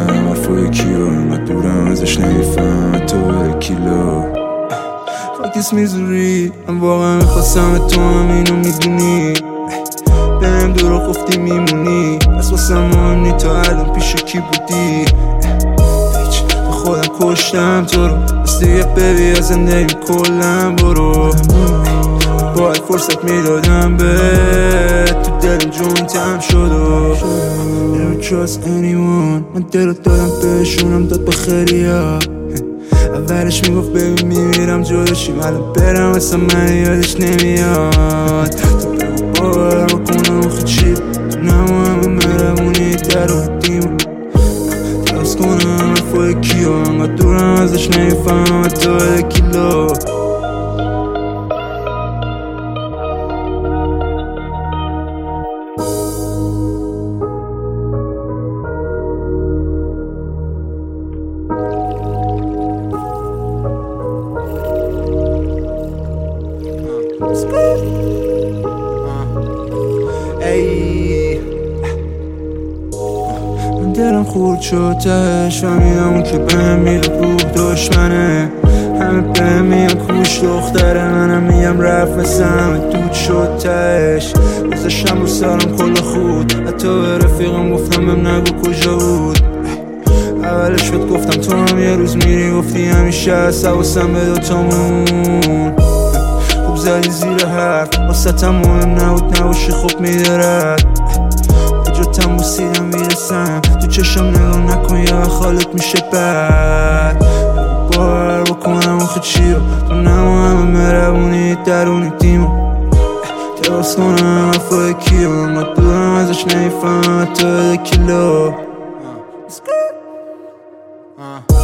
میزنم حرفای کیو انقدر دورم ازش نمیفهم تو کیلو فاکس میزوری من واقعا میخواستم تو هم اینو میدونی بهم دورو گفتی میمونی پس واسم مهم نی تا الان پیش کی بودی به خودم کشتم تو رو بس دیگه ببی از زندگی کلم برو باید فرصت میدادم به تو دلم جون تم شد و Never trust anyone من دلت دادم بهشونم داد به خیلیا اولش میگفت ببین میمیرم جداشیم الان برم اصلا من یادش نمیاد تو بگو باور بکنم آخه چی تو نمو همه مهربونی درون دیم درست کنم حرفای کیو انقدر دورم ازش نمیفهم حتی کیلو من دلم خورد شد تهش فهمیدم اون که بهم میره روح دشمنه همه بهم میگن کوش دختره منم میگم رفت مثل همه دود شد تهش گذاشتم رو سرم کل خود حتی به رفیقم گفتم بهم نگو کجا بود اولش بهت گفتم تو هم یه روز میری گفتی همیشه هست حواسم به دوتامون خوب زدی زیر حرف واسطم مهم نبود نباشی خوب میدارد بجاتم بوسیدم میرسم تو چشم نگاه نکن یا خالت میشه بد باور بکنم آخه چیو تو نمو همه مهربونی درون دیمو درست کنم حرفای کیو انقدر دورم ازش نمیفهم حتی کیلو